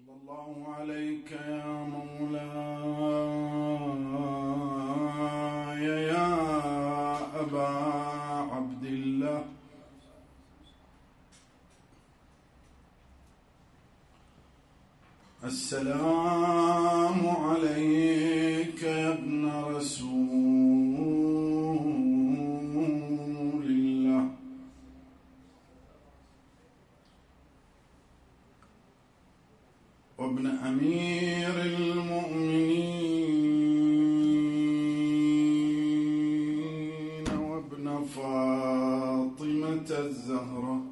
صلى الله عليك يا مولاي يا أبا عبد الله. السلام عليك يا ابن رسول الله. وابن أمير المؤمنين وابن فاطمة الزهراء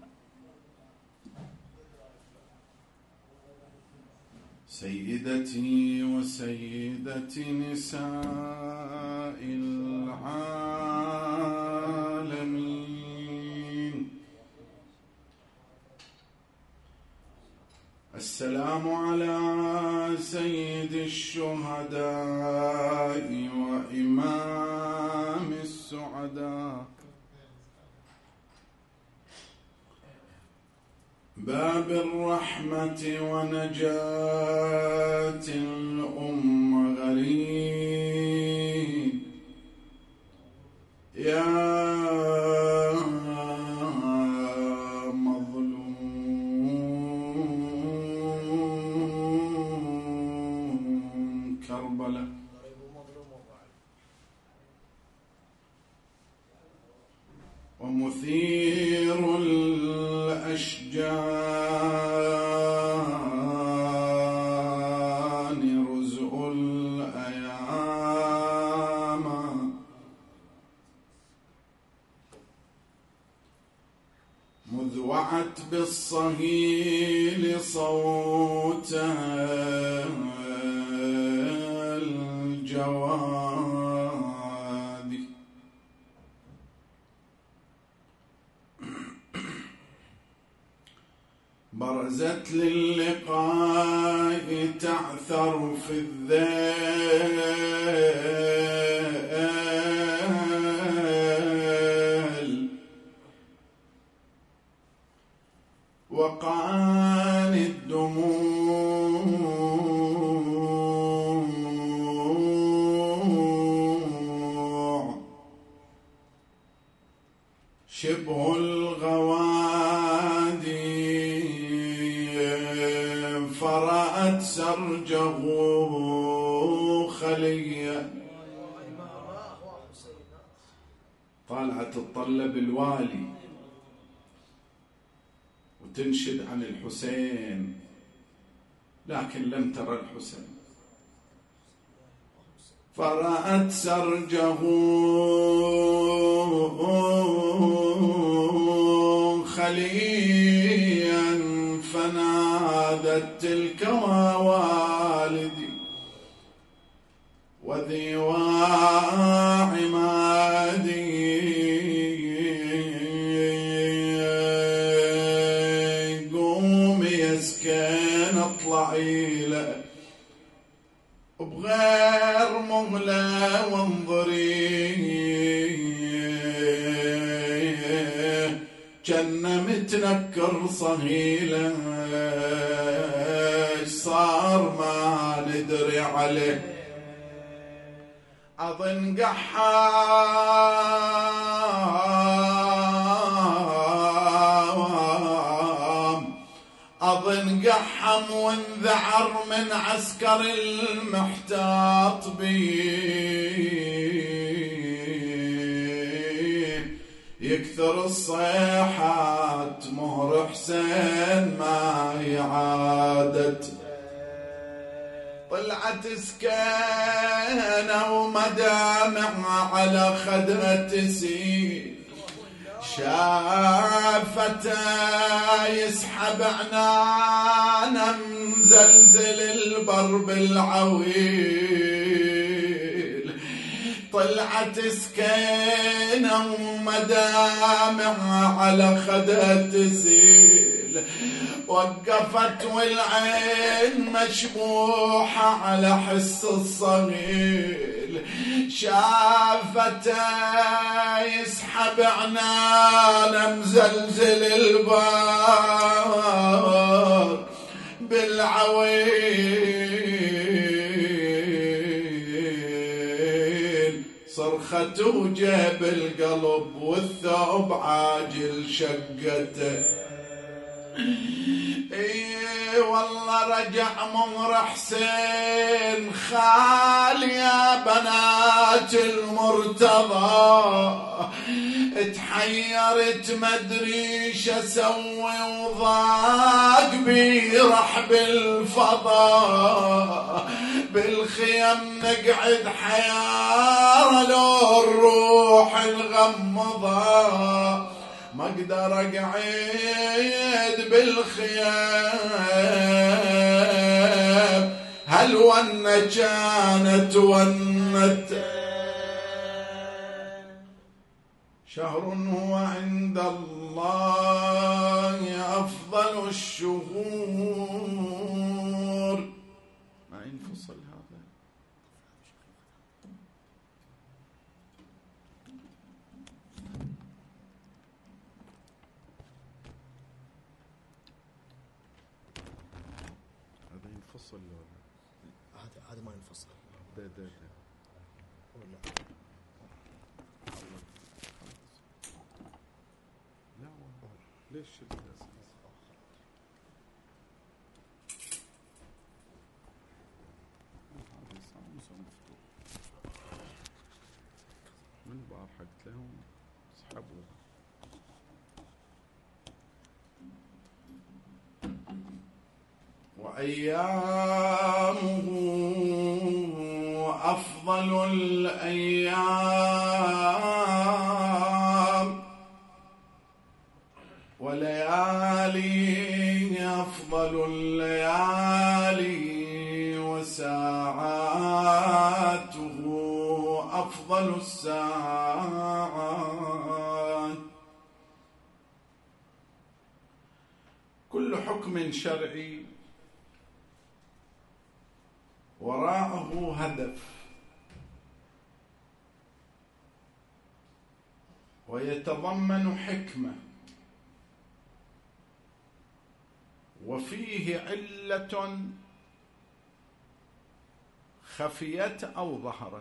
سيدتي وسيدة نساء العالمين. السلام على سيد الشهداء وإمام السعداء باب الرحمة ونجاة الأمة غريب يا مظلوم كربلاء. ومثير الأشجان رزء الأيام مذ وعت بالصهيل صوتها الجواد برزت للقاء تعثر في الذيل وقان الدموع شبه الغوادي فرأت سرجه خليا. طالعة تطلب الوالي وتنشد عن الحسين لكن لم ترى الحسين. فرأت سرجه خليا فنادت تلك والدي وذي وعمادي قومي يسكن اطلعي له بغير مهلة وانظري جنة متنكر صهيلة صار ما ندري عليه. أظن قحم وانذعر من عسكر المحتاط بيه يكثر الصيحات مهر حسين ما يعادت. طلعت سكينة ومدامع على خدها تسيل شافته يسحب عنانه مزلزل البر بالعويل. طلعت سكينة ومدامع على خدها تسيل وقفت والعين مشبوحة على حس الصغير شافته يسحب عنانه مزلزل البار العويل صرخته جاب القلب والثوب عاجل شقته. اي والله رجع ممر حسين خال يا بنات المرتضى، تحيرت مدري شسوي وضاق بي رحب الفضاء، بالخيم نقعد حيارة لو الروح الغمضة، ما اقدر اقعد بالخيام، هل ونة كانت ونت. شهر هو عند الله أفضل الشهور. ما ينفصل هذا. هذا ينفصل ولا هذا ما ينفصل. ده ولا لا ليش من البارحة قلت لهم اسحبوا. وأيامه أفضل الأيام، وليالي أفضل الليالي، وساعاته أفضل الساعات. كل حكم شرعي وراءه هدف، ويتضمن حكمة، وفيه علة خفيت أو ظهرت.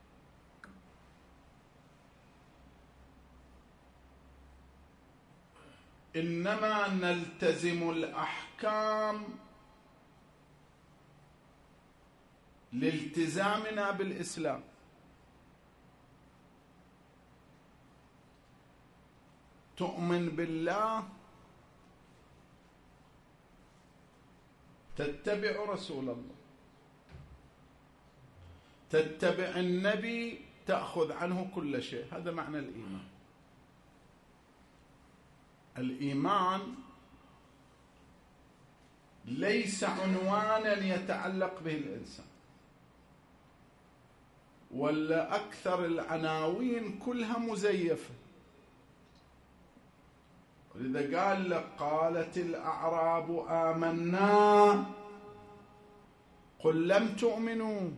إنما نلتزم الأحكام لالتزامنا بالإسلام، تؤمن بالله تتبع رسول الله، تتبع النبي تأخذ عنه كل شيء. هذا معنى الإيمان. الإيمان ليس عنوانا يتعلق به الإنسان، ولا أكثر العناوين كلها مزيفة. ولذا قال لك قالت الأعراب آمنا قل لم تؤمنوا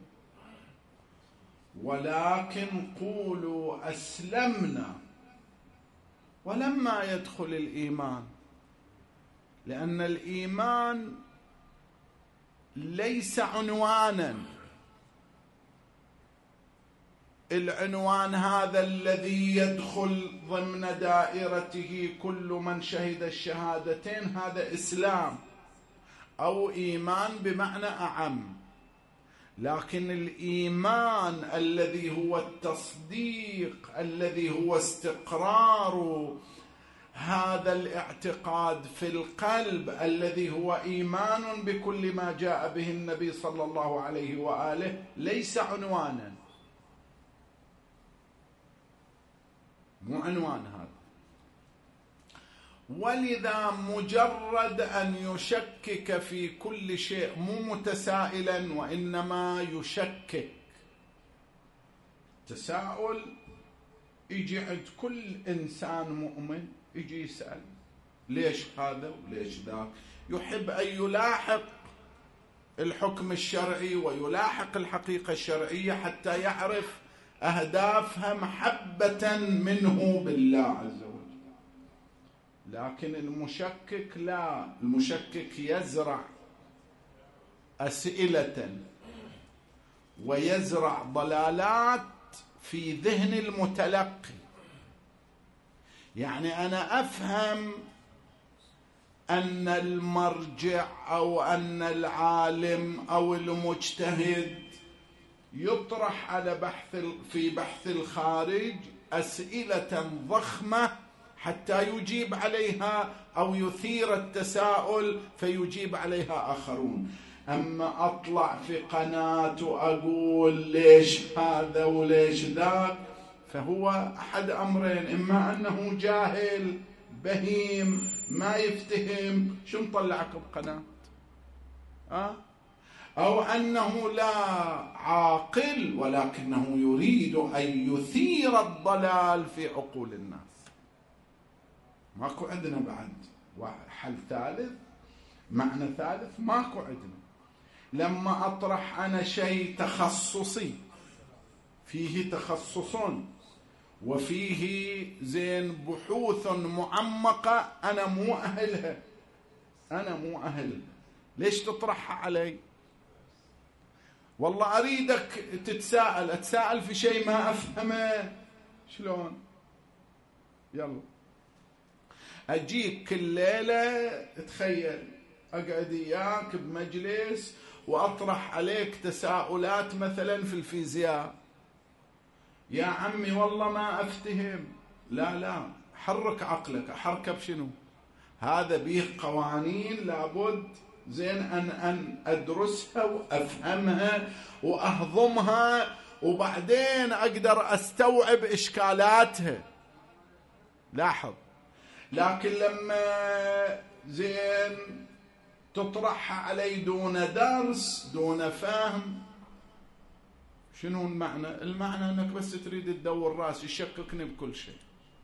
ولكن قولوا أسلمنا ولما يدخل الإيمان، لأن الإيمان ليس عنوانا. العنوان هذا الذي يدخل ضمن دائرته كل من شهد الشهادتين هذا إسلام أو إيمان بمعنى أعم. لكن الإيمان الذي هو التصديق، الذي هو استقرار هذا الاعتقاد في القلب، الذي هو إيمان بكل ما جاء به النبي صلى الله عليه وآله، ليس عنوانا، مو عنوان هذا. ولذا مجرد أن يشكك في كل شيء، مو متسائلا وإنما يشكك، تساؤل يجي عند كل إنسان مؤمن، يجي يسأل ليش هذا وليش ذاك، يحب أن يلاحق الحكم الشرعي ويلاحق الحقيقة الشرعية حتى يعرف أهدافها محبة منه بالله عز وجل. لكن المشكك لا، المشكك يزرع أسئلة ويزرع ضلالات في ذهن المتلقي. يعني أنا أفهم أن المرجع أو أن العالم أو المجتهد يطرح على في بحث الخارج أسئلة ضخمة حتى يجيب عليها أو يثير التساؤل فيجيب عليها آخرون. أما أطلع في قناة وأقول ليش هذا وليش ذاك، فهو أحد أمرين: إما أنه جاهل بهيم ما يفتهم، شو مطلعك بقناة؟ أو أنه لا عاقل ولكنه يريد أن يثير الضلال في عقول الناس. ماكو عندنا بعد حل ثالث، معنى ثالث ماكو عندنا. لما أطرح أنا شيء تخصصي فيه تخصص وفيه بحوث معمقة أنا مو أهلها، ليش تطرحها علي؟ والله أريدك أتساءل في شيء ما أفهمه، شلون؟ يلا أجيك كل ليلة، تخيل أقعد إياك بمجلس وأطرح عليك تساؤلات مثلا في الفيزياء. يا عمي والله ما أفتهم. لا، حرك عقلك. أحركه بشنو؟ هذا به قوانين لابد أن أدرسها وأفهمها وأهضمها، وبعدين أقدر أستوعب إشكالاتها. لاحظ، لكن لما تطرحها علي دون درس دون فهم، شنو المعنى؟ المعنى أنك بس تريد تدور راسي، يشككني بكل شيء.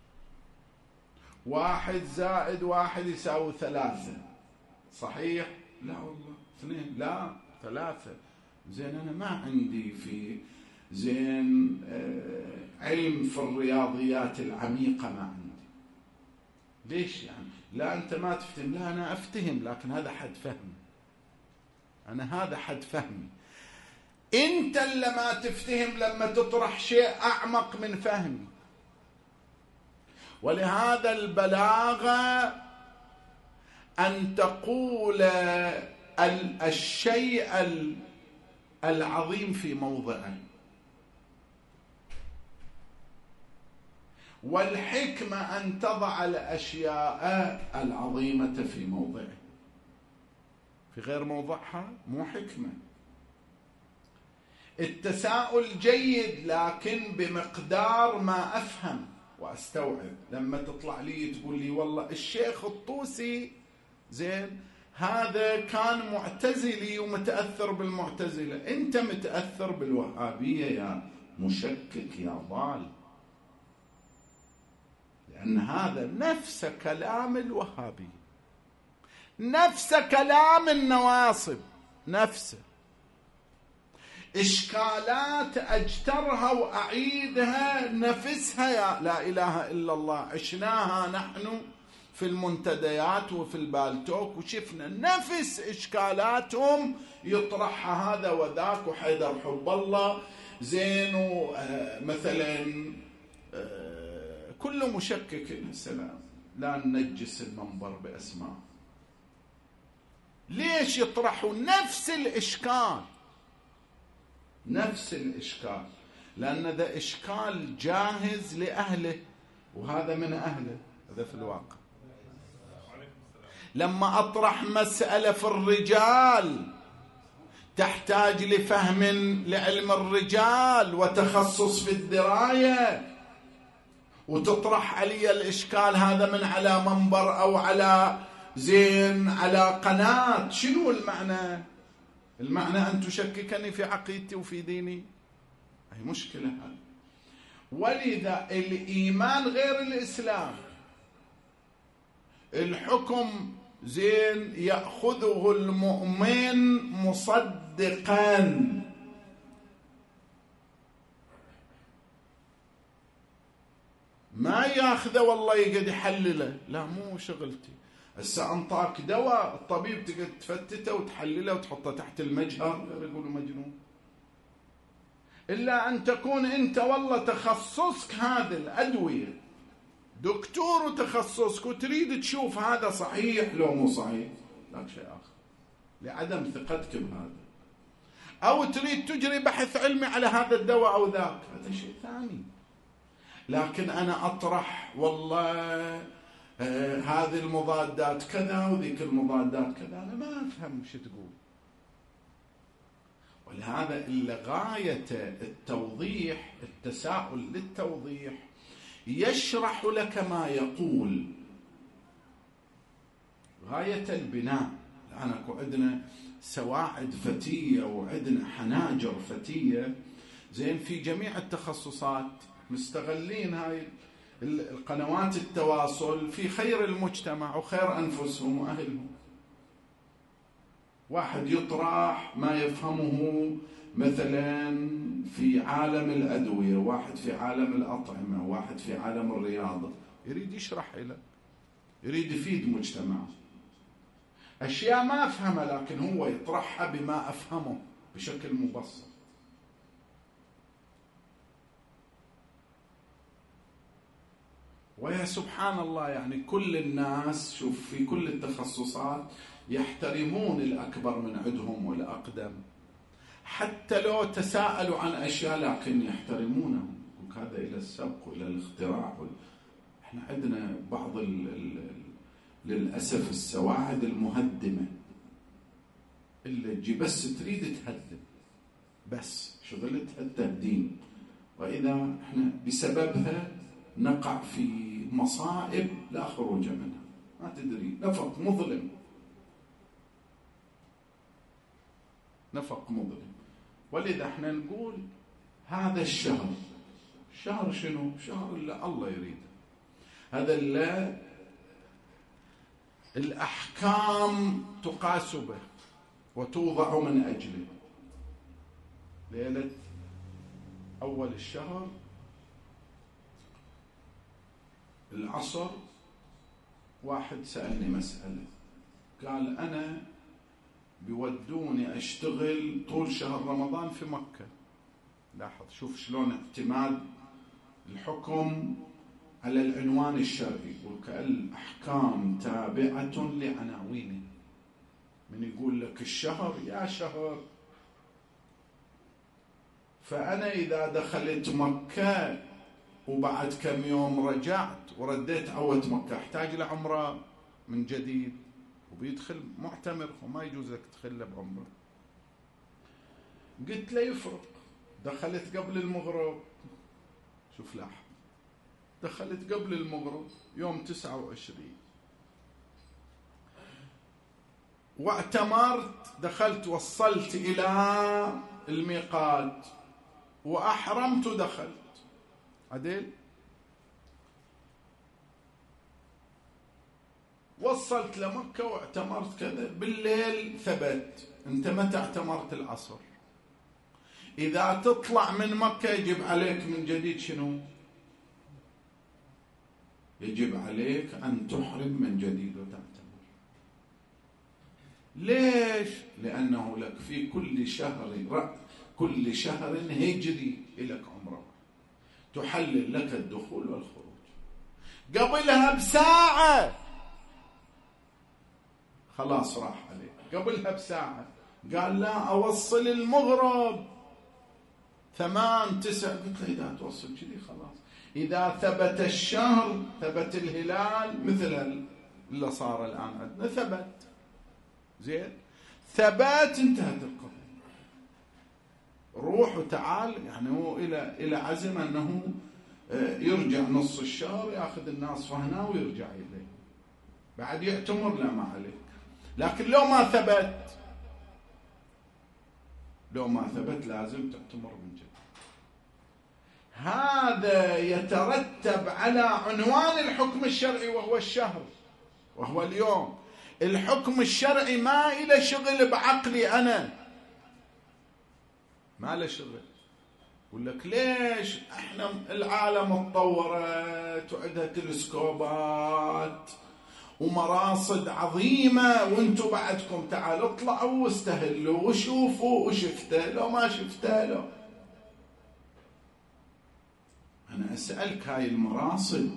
1 زائد 1 يساوي 3، صحيح؟ لا والله 2، لا 3. أنا ما عندي في علم في الرياضيات العميقة، ما عندي. ليش يعني؟ لا أنت ما تفتهم. لا أنا أفتهم، لكن هذا حد فهمي. هذا حد فهمي. أنت اللي ما تفتهم لما تطرح شيء أعمق من فهمي. ولهذا البلاغة أن تقول الشيء العظيم في موضعه، والحكمة أن تضع الأشياء العظيمة في موضعه. في غير موضعها مو حكمة. التساؤل جيد، لكن بمقدار ما أفهم وأستوعب. لما تطلع لي تقول لي والله الشيخ الطوسي هذا كان معتزلي ومتأثر بالمعتزلة، أنت متأثر بالوهابية يا مشكك يا ضال، لأن هذا نفس كلام الوهابي، نفس كلام النواصب، نفسه. إشكالات أجترها وأعيدها نفسها يا لا إله إلا الله. عشناها نحن في المنتديات وفي البالتوك وشفنا نفس إشكالاتهم يطرحها هذا وذاك وحيدر حب الله مثلا كل مشكك. السلام، لا ننجس المنبر بأسماء. ليش يطرحوا نفس الإشكال؟ نفس الإشكال لأن ذا إشكال جاهز لأهله، وهذا من أهله. هذا في الواقع. لما أطرح مسألة في الرجال تحتاج لفهم لعلم الرجال وتخصص في الدراية، وتطرح علي الإشكال هذا من على منبر أو على على قناة، شنو المعنى؟ المعنى أن تشككني في عقيدتي وفي ديني. هي مشكلة هذا. ولذا الإيمان غير الإسلام. الحكم يأخذه المؤمن مصدقا، ما ياخذه والله يقعد يحلله. لا، مو شغلتي. هسه أنطاك دواء، الطبيب تقدر تفتته وتحلله وتحطه تحت المجهر، يقولوا مجنون. إلا أن تكون أنت والله تخصصك هذا الأدوية، دكتور وتخصصك، وتريد تشوف هذا صحيح لو مو صحيح، لا شيء آخر، لعدم ثقتك بهذا. أو تريد تجري بحث علمي على هذا الدواء أو ذاك، هذا شيء ثاني. لكن أنا أطرح والله هذه المضادات كذا وذيك المضادات كذا، أنا ما أفهم شو تقول. ولهذا إلا غاية التوضيح، التساؤل للتوضيح، يشرح لك ما يقول، غاية البناء. الآن عندنا سواعد فتية وعندنا حناجر فتية، زين، في جميع التخصصات مستغلين هاي القنوات التواصل في خير المجتمع وخير أنفسهم وأهلهم. واحد يطرح ما يفهمه مثلا في عالم الأدوية، واحد في عالم الأطعمة، واحد في عالم الرياضة، يريد يشرح لك، يريد يفيد مجتمعه. أشياء ما أفهمها لكن هو يطرحها بما أفهمه بشكل مبسط. ويا سبحان الله، يعني كل الناس شوف في كل التخصصات يحترمون الأكبر من عندهم والأقدم، حتى لو تساءلوا عن أشياء لكن يحترمونهم، وهذا إلى السبق وإلى الاختراع. احنا عندنا بعض للأسف السواعد المهدمة اللي تجي بس تريد تهدم، بس شغلتها التهديم، وإذا احنا بسببها نقع في مصائب لا خروج منها، ما تدري، نفق مظلم، نفق مظلم. ولذا احنا نقول هذا الشهر، شهر شنو؟ شهر اللي الله يريده، هذا اللي الأحكام تقاس به وتوضع من أجله. ليلة أول الشهر العصر واحد سألني مسألة، قال أنا بيودوني أشتغل طول شهر رمضان في مكة. لاحظ شوف شلون اعتماد الحكم على العنوان الشرعي، والأحكام تابعة لعناوينه. من يقول لك الشهر يا شهر، فأنا إذا دخلت مكة وبعد كم يوم رجعت ورديت عوت مكة، احتاج لعمرة من جديد، وبيدخل معتمر وما يجوز لك تدخل بعمرة. قلت له يفرق، دخلت قبل المغرب، شوف لاحظ، دخلت قبل المغرب يوم 29 واعتمرت، دخلت وصلت إلى الميقات وأحرمت ودخلت عدل، وصلت لمكة واعتمرت كذا، بالليل ثبت. انت متى اعتمرت؟ العصر. إذا تطلع من مكة يجب عليك من جديد شنو؟ يجب عليك أن تحرم من جديد وتعتمر. ليش؟ لأنه لك في كل شهر هجري لك عمره، تحلل لك الدخول والخروج. قبلها بساعة خلاص راح عليك، قبلها بساعة قال لا أوصل المغرب 8 9، قلت له إذا توصل كذي خلاص، إذا ثبت الشهر ثبت الهلال مثل اللي صار الآن عندنا، ثبت زين، ثبات، انتهت القضية. روح وتعال، يعني هو إلى عزم أنه يرجع نص الشهر، يأخذ الناس فهنا ويرجع إليه، بعد يعتمر لا ما عليك. لكن لو ما ثبت لازم تعتمر من جديد. هذا يترتب على عنوان الحكم الشرعي وهو الشهر، وهو اليوم. الحكم الشرعي ما إلى شغل بعقلي أنا، ما له شغل. يقول لك ليش احنا العالم اتطورت وعندها تلسكوبات ومراصد عظيمة، وانتم بعدكم تعالوا اطلعوا واستهلوا وشوفوا وشفته لو ما شفته لو. أنا أسألك، هاي المراصد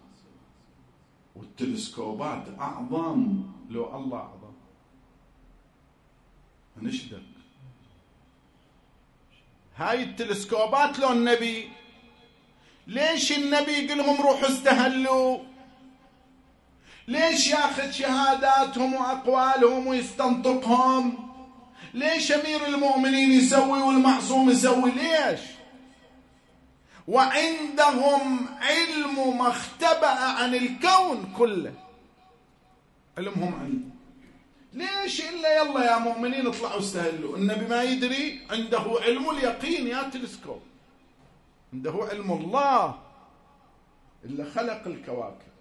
والتلسكوبات أعظم لو الله أعظم؟ نشدك هاي التلسكوبات لو النبي؟ ليش النبي يقول لهم روحوا استهلوا؟ ليش ياخذ شهاداتهم وأقوالهم ويستنطقهم؟ ليش أمير المؤمنين يسوي والمعصوم يسوي؟ ليش؟ وعندهم علم ما اختبأ عن الكون كله، علمهم عنده. ليش إلا يلا يا مؤمنين اطلعوا استهلوا؟ النبي ما يدري؟ عنده علم اليقين يا تلسكوب، عنده علم الله اللي خلق الكواكب.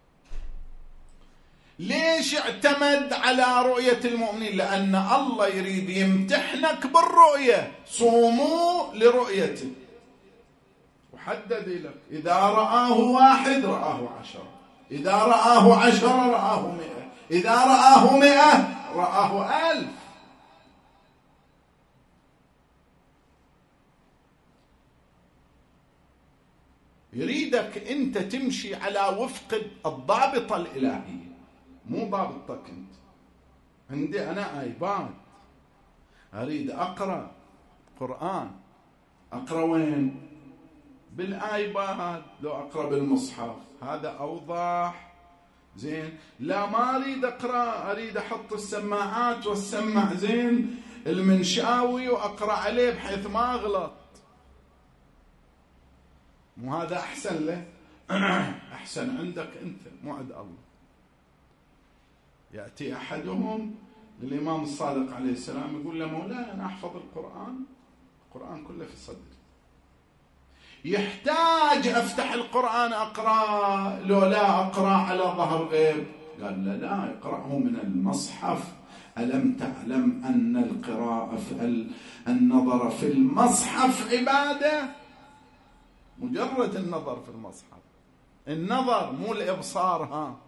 ليش اعتمد على رؤية المؤمنين؟ لأن الله يريد يمتحنك بالرؤية، صوموا لرؤيته، وحدد لك إذا رآه 1 رآه 10، إذا رآه 10 رآه 100، إذا رآه 100 رآه 1000. يريدك أنت تمشي على وفق الضابطة الإلهية، مو ضابطتك أنت. عندي أنا آيباد، أريد أقرأ قرآن، أقرأ وين؟ بالآيباد. لو أقرأ بالمصحف هذا أوضح، زين. لا ما أريد أقرأ، أريد أحط السماعات والسمع زين المنشاوي وأقرأ عليه بحيث ما أغلط. مو هذا أحسن له؟ أحسن عندك أنت، مو عند الله. يأتي أحدهم للإمام الصادق عليه السلام يقول له مولانا أنا أحفظ القرآن كله في صدري، يحتاج أفتح القرآن أقرأ لو لا أقرأ على ظهر غيب؟ قال لا يقرأه من المصحف. ألم تعلم أن القراءة النظر في المصحف عبادة؟ مجرد النظر في المصحف، النظر مو الإبصار، ها،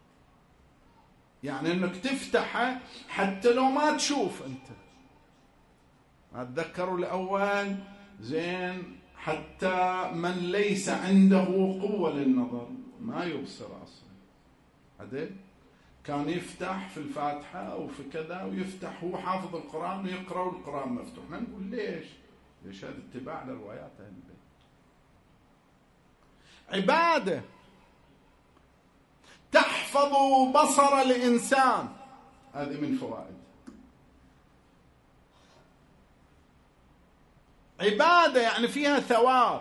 يعني أنك تفتحه حتى لو ما تشوف أنت. ما تذكروا الأول زين؟ حتى من ليس عنده قوة للنظر ما يبصر أصلا. هذا كان يفتح في الفاتحة أو في كذا ويفتح، هو حافظ القرآن ويقرأ والقرآن مفتوح. نقول ليش هذا اتباع لروايات أهل البيت. عبادة تحفظ بصر الإنسان، هذه من فوائد عبادة، يعني فيها ثواب.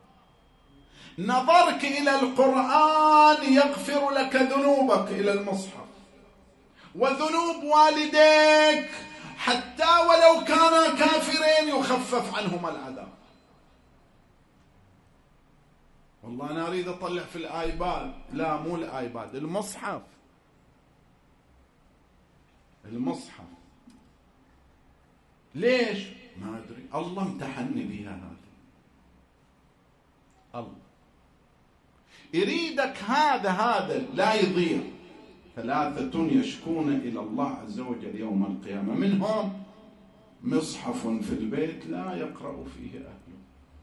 نظرك إلى القرآن يغفر لك ذنوبك إلى المصحف، وذنوب والديك حتى ولو كانا كافرين يخفف عنهما العذاب. والله أنا أريد أطلع في الآيباد، لا مو الآيباد، المصحف. ليش؟ ما أدري، الله امتحني بها. هذه الله يريدك هذا لا يضيع. 3 يشكون إلى الله عز وجل يوم القيامة، منهم مصحف في البيت لا يقرأ فيه أهله.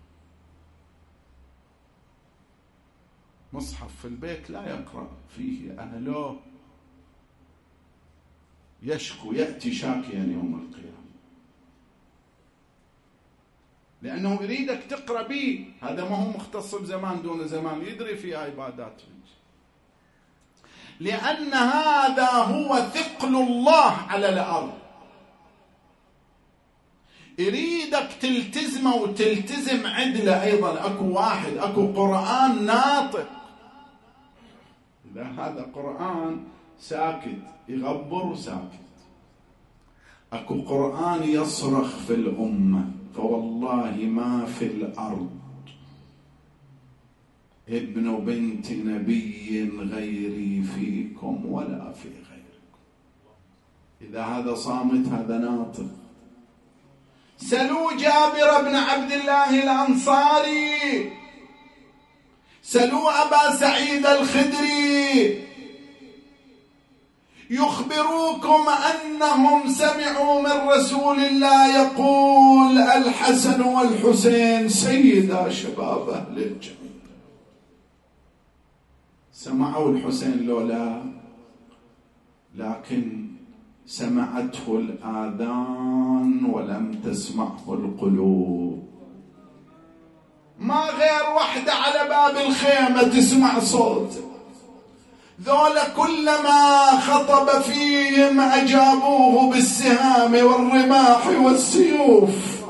مصحف في البيت لا يقرأ فيه أهله، يشكو، يأتي شاكيا يوم القيامة، لأنه يريدك تقرأ به. هذا ما هو مختص بزمان دون زمان، يدري في عبادات، لأن هذا هو ثقل الله على الأرض. يريدك تلتزمه وتلتزم عدله أيضا. أكو قرآن ناطق، إذا هذا قرآن ساكت يغبر وساكت. أكو قرآن يصرخ في الأمة، فوالله ما في الأرض ابن بنت نبي غيري فيكم ولا في غيركم. إذا هذا صامت هذا ناطق. سلوا جابر بن عبد الله الأنصاري، سلوا أبا سعيد الخدري، يخبروكم أنهم سمعوا من رسول الله يقول الحسن والحسين سيدا شباب أهل الجنة. سمعوا الحسين لولا، لكن سمعته الآذان ولم تسمعه القلوب. ما غير وحدة على باب الخيمة تسمع صوت، ذولا كلما خطب فيهم أجابوه بالسهام والرماح والسيوف.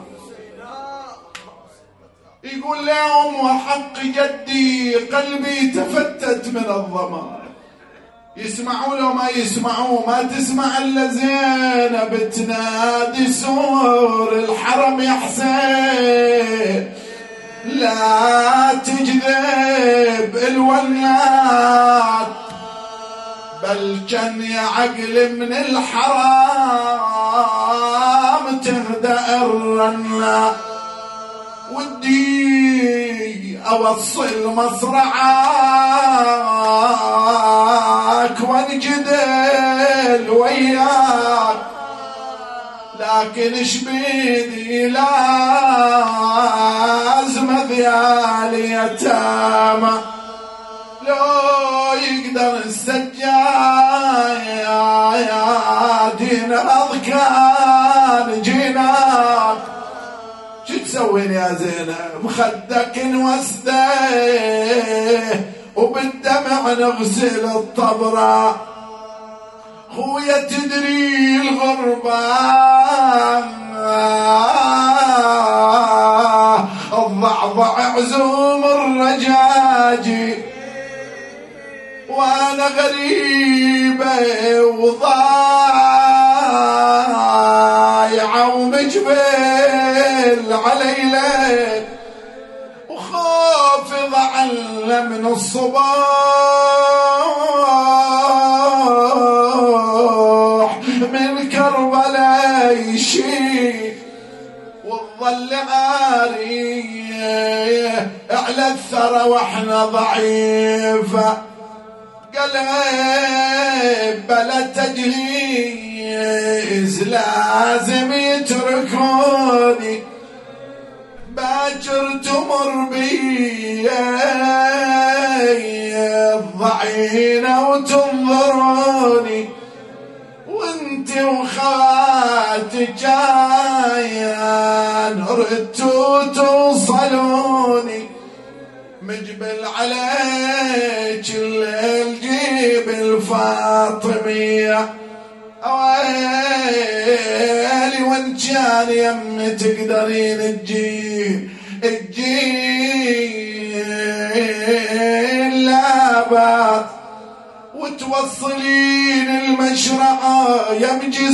يقول لهم وحق جدي قلبي تفتت من الظما. يسمعوا له ما يسمعوا، ما تسمع إلا زينب تنادي سور الحرم يا حسين لا تجذب الولاد، بل كان يا عقل من الحرام تهدأ الرنة. ودي أوصل مصرعك وانجدل وياك، لكن ايش بيدي لازم ذيال يتامى. لو يقدر السجاد ينهض كان جيناك. شو تسوين يا زينب؟ خدك نوسده وبالدمع نغسل الطبرة. خويا تدري الغربة الضعضع عزوم الرجاجي، وانا غريبة وضايعة ومجبل علي ليل، وخافض علم من الصباح من كربلاء يشيل، والظل عاري على الثرى واحنا ضعيفة. قلب بلا تجهيز لازم يتركوني، باكر تمر بي الضعينة وتنظروني، وانت وخاتك جايان ردتوا توصلوني. مجبل عليك الليل جيب الفاطمية، اويلي وان كان يمي تقدرين تجين لا باس وتوصلين المشرعة يا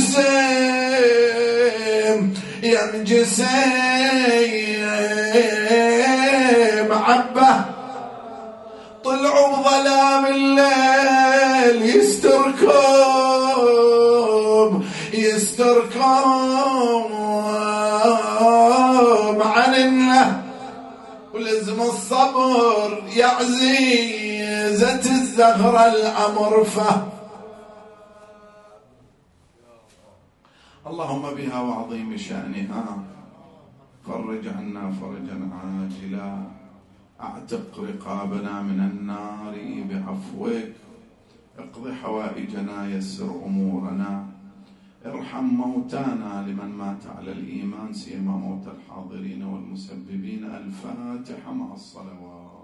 مجسم يا مجسم عبه. طلعوا بظلام الليل يستركم عن النهر، ولزم الصبر يا عزيزة الزهرة الأمرفة. اللهم بها وعظيم شأنها فرج عنا فرجا عاجلا، اعتق رقابنا من النار بعفوك، اقض حوائجنا يسر أمورنا، ارحم موتانا لمن مات على الإيمان سيما موتى الحاضرين والمسببين. الفاتحة مع الصلوات.